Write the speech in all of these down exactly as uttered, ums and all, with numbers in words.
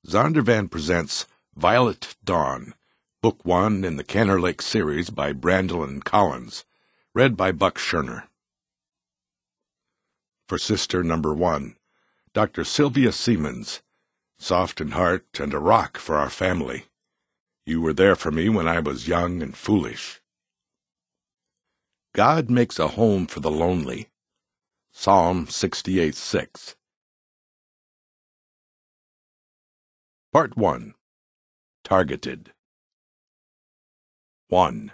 Zondervan presents Violet Dawn, Book One in the Canner Lake series by Brandolin Collins, read by Buck Scherner. For Sister Number One, Doctor Sylvia Siemens, soft in heart and a rock for our family. You were there for me when I was young and foolish. God makes a home for the lonely. Psalm sixty-eight six. Part one. Targeted. one.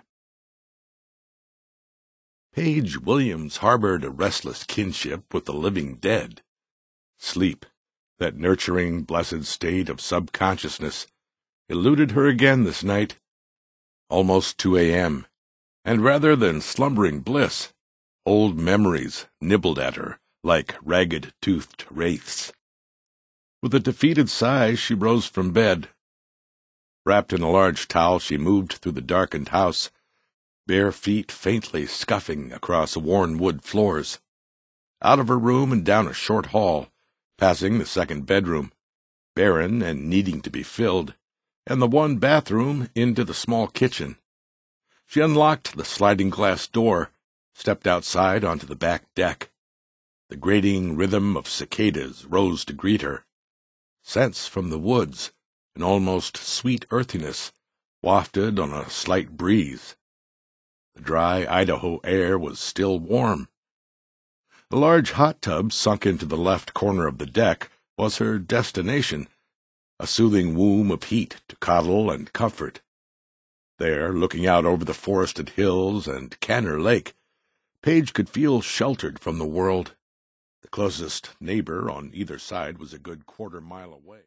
Paige Williams harbored a restless kinship with the living dead. Sleep, that nurturing, blessed state of subconsciousness, eluded her again this night. Almost two a.m., and rather than slumbering bliss, old memories nibbled at her like ragged-toothed wraiths. With a defeated sigh, she rose from bed. Wrapped in a large towel, she moved through the darkened house, bare feet faintly scuffing across worn wood floors. Out of her room and down a short hall, passing the second bedroom, barren and needing to be filled, and the one bathroom into the small kitchen. She unlocked the sliding glass door, stepped outside onto the back deck. The grating rhythm of cicadas rose to greet her. Scents from the woods, an almost sweet earthiness, wafted on a slight breeze. The dry Idaho air was still warm. A large hot tub sunk into the left corner of the deck was her destination, a soothing womb of heat to coddle and comfort. There, looking out over the forested hills and Canner Lake, Paige could feel sheltered from the world. The closest neighbor on either side was a good quarter mile away.